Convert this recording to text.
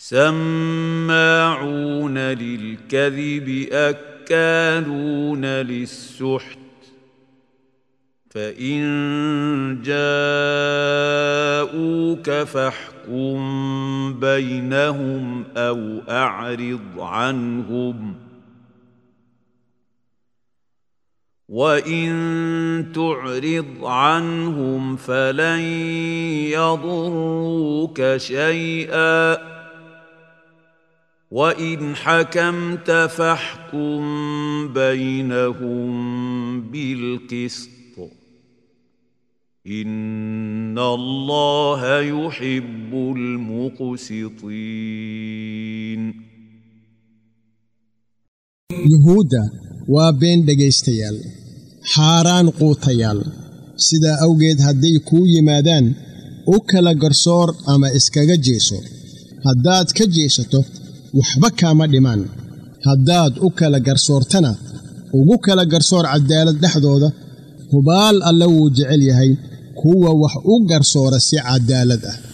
سماعون للكذب أكالون للسحت فإن جاءوك فاحكم بينهم أو أعرض عنهم وإن تعرض عنهم فلن يضروك شيئا وإن حكمت فاحكم بينهم بالقسط إن الله يحب المقسطين. يهودا وبين دغيستيال حاران قوتيال سدا أوجد هدي كوي مادان وكلا قرصور أما إسكاقا جيسو هداد كجيستو وحبكا مدمان هداد وكلا قرصورتنا وكلا قرصور عدالة دحدودا هبال اللو جعل يهي كوا وح قرصور سي عدالة